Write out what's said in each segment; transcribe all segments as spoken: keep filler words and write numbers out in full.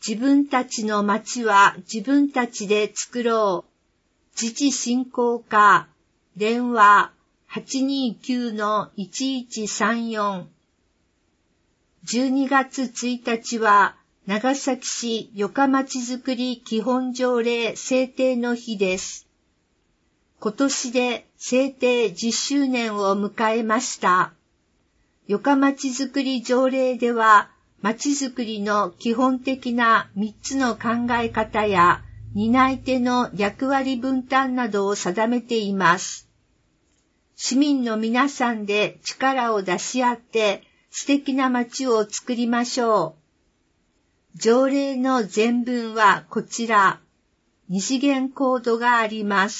自分たちの町は自分たちで作ろう。自治振興課、電話 はちにきゅうのいちいちさんよん。じゅうにがつついたちは、長崎市余暇まちづくり基本条例制定の日です。今年で制定じゅっしゅうねんを迎えました。余暇まちづくり条例では、まちづくりの基本的なみっつの考え方や、担い手の役割分担などを定めています。市民の皆さんで力を出し合って素敵な街を作りましょう。条例の全文はこちら。二次元コードがあります。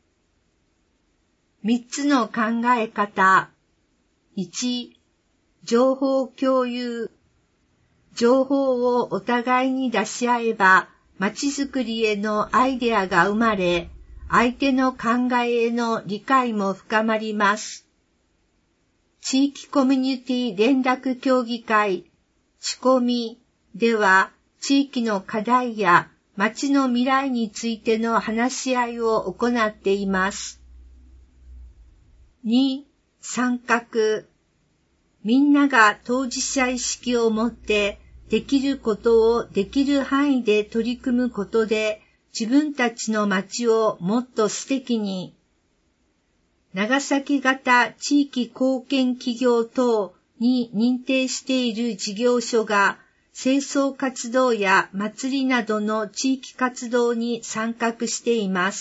三つの考え方。いち、情報共有。情報をお互いに出し合えば、街づくりへのアイデアが生まれ、相手の考えへの理解も深まります。地域コミュニティ連絡協議会、ちこみでは、地域の課題や街の未来についての話し合いを行っています。に、参画。みんなが当事者意識を持って、できることをできる範囲で取り組むことで、自分たちの街をもっと素敵に。長崎型地域貢献企業等に認定している事業所が、清掃活動や祭りなどの地域活動に参画しています。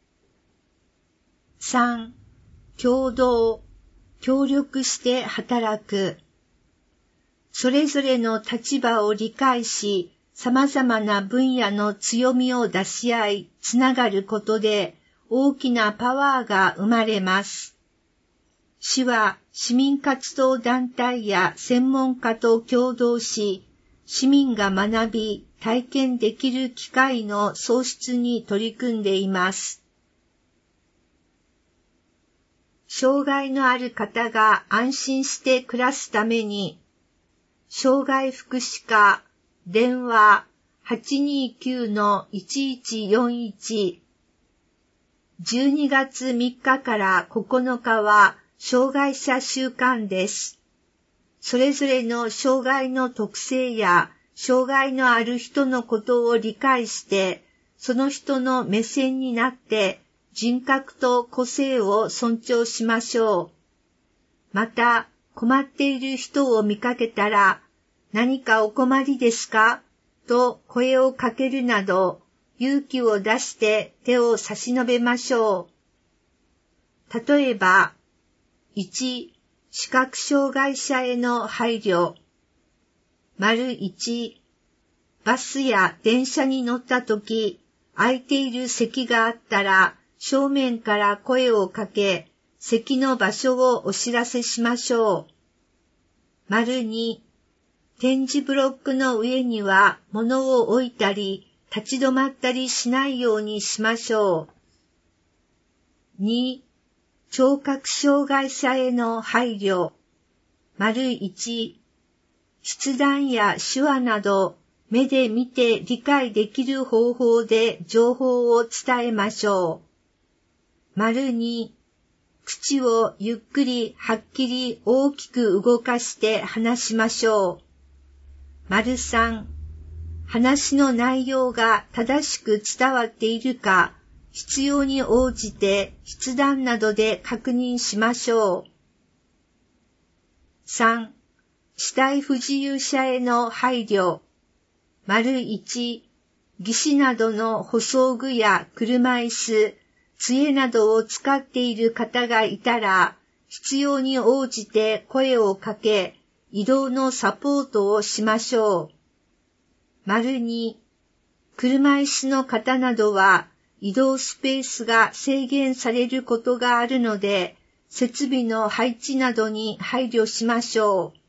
さん、協働、協力して働く。それぞれの立場を理解し、様々な分野の強みを出し合い、つながることで大きなパワーが生まれます。市は市民活動団体や専門家と共同し、市民が学び、体験できる機会の創出に取り組んでいます。障害のある方が安心して暮らすために、障害福祉課、電話 はちにきゅうのいちいちよんいち。じゅうにがつみっかからここのかは障害者週間です。それぞれの障害の特性や障害のある人のことを理解して、その人の目線になって人格と個性を尊重しましょう。また、困っている人を見かけたら、何かお困りですかと声をかけるなど、勇気を出して手を差し伸べましょう。例えば、いち、視覚障害者への配慮。丸いち、バスや電車に乗ったとき、空いている席があったら、正面から声をかけ、席の場所をお知らせしましょう。丸に、点字ブロックの上には物を置いたり、立ち止まったりしないようにしましょう。に、聴覚障害者への配慮。丸いち、筆談や手話など、目で見て理解できる方法で情報を伝えましょう。丸に、口をゆっくりはっきり大きく動かして話しましょう。丸さん、話の内容が正しく伝わっているか、必要に応じて筆談などで確認しましょう。さん、肢体不自由者への配慮。丸いち、義肢などの歩装具や車椅子、杖などを使っている方がいたら、必要に応じて声をかけ、移動のサポートをしましょう。丸に、車椅子の方などは移動スペースが制限されることがあるので、設備の配置などに配慮しましょう。